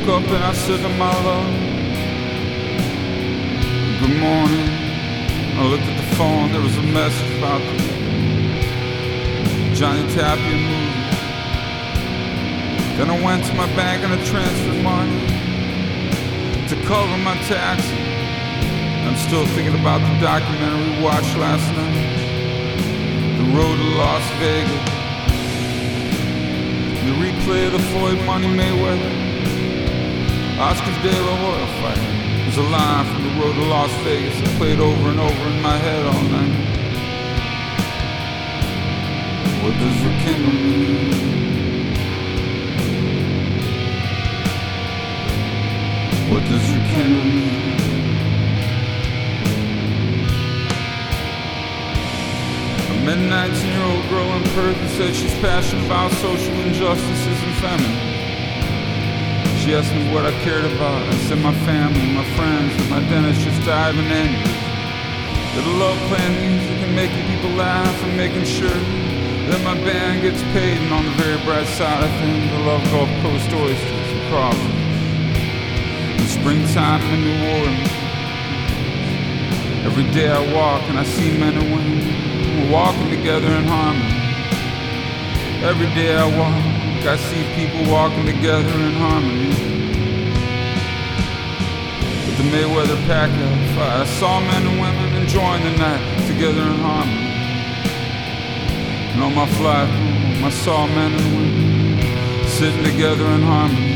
woke up and I said to my love, good morning. I looked at the phone, there was a message about the Johnny Tapia movie. Then I went to my bank and I transferred money to cover my taxes. I'm still thinking about the documentary we watched last night, The Road to Las Vegas. The replay of the Floyd Money Mayweather Oscar De La Hoya fight. There's a line from The Road to Las Vegas that played over and over in my head all night. What does rekindle mean? What does rekindle mean? I met a 19-year-old girl in Perth who said she's passionate about social injustices and feminism. She asked me what I cared about. I said my family, my friends, and my dentist just died of an aneurysm. That I love playing music and making people laugh and making sure that my band gets paid. And on the very bright side of things, I love Gulf Coast oysters and crawfish. In springtime in New Orleans, every day I walk and I see men and women walking together in harmony. Every day I walk, I see people walking together in harmony. At the Mayweather Pacquiao fight, I saw men and women enjoying the night together in harmony. And on my flight home, I saw men and women sitting together in harmony.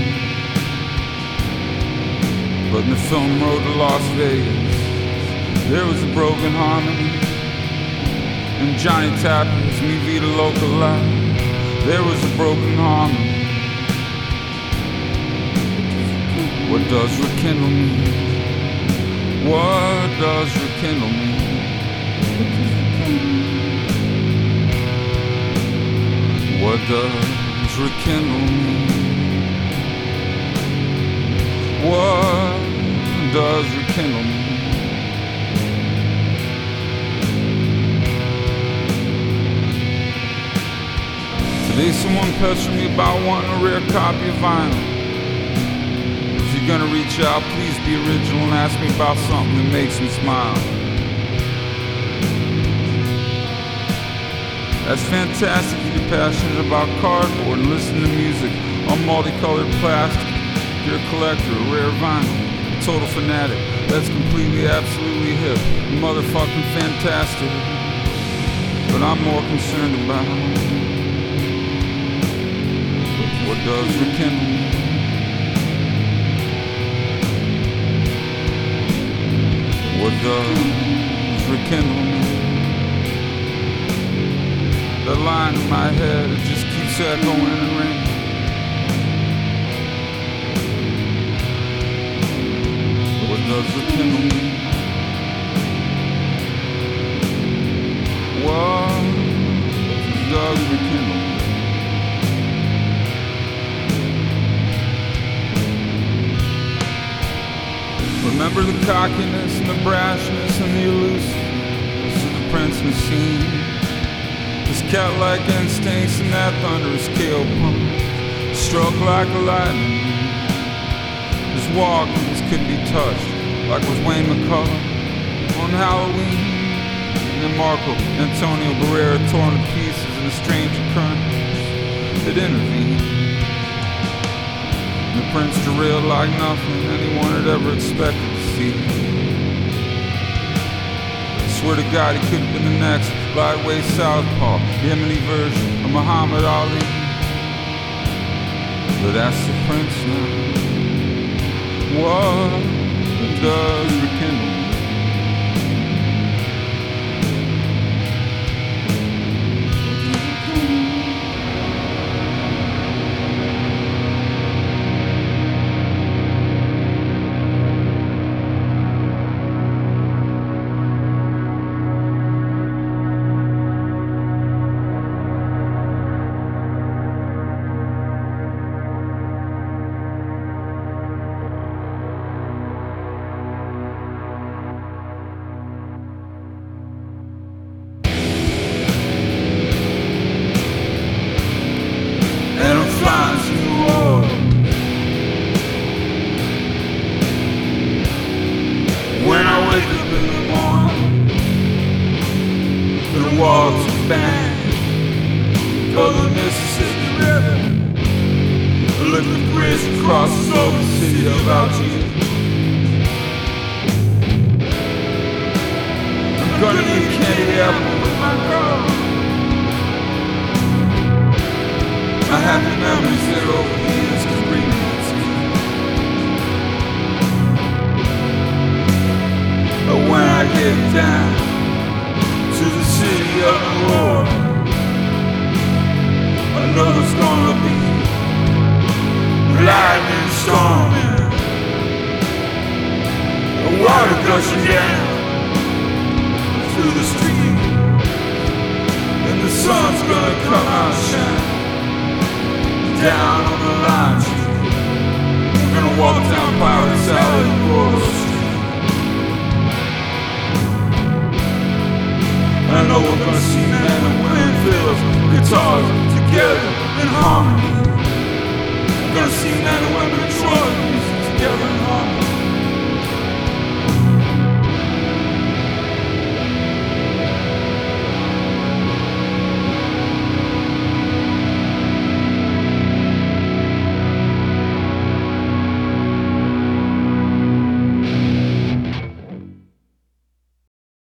But in the film Road to Las Vegas, there was a broken harmony. And Johnny Tapia's Mi Vida Loca life, there was a broken harmony. What does rekindle mean? What does rekindle mean? What does rekindle mean? What does rekindle mean? Today someone pestered me about wanting a rare copy of vinyl. If you're gonna reach out, please be original and ask me about something that makes me smile. That's fantastic if you're passionate about cardboard and listening to music on multicolored plastic. If you're a collector of rare vinyl, a total fanatic, that's completely, absolutely hip, motherfucking fantastic. But I'm more concerned about what does rekindle me? What does rekindle me? That line in my head, it just keeps echoing and ringing. What does rekindle me? What does rekindle me? Remember the cockiness and the brashness and the elusiveness of the Prince Nassim. His cat-like instincts and that thunderous KO punch struck like a lightning. His walk-ins couldn't be touched, like with Wayne McCullough on Halloween. And then Marco Antonio Barrera torn to pieces in a strange occurrence that intervened. The Prince derailed like nothing anyone had ever expected to see. I swear to God, he could have been the next lightweight southpaw, Yemeni version of Muhammad Ali. But that's the Prince now. What does rekindle me? wake up in the morning, gonna walk to the bank of the Mississippi River. Look at the bridge that crosses over the city of Algiers. I'm gonna eat candy apple with my girl. My happy memories that over the years can bring me to. But when I get down to the city of New Orleans, I know it's gonna be lightning storming, the water gushing down through the street, and the sun's gonna come out shine down on the line street. We're gonna walk down Pirates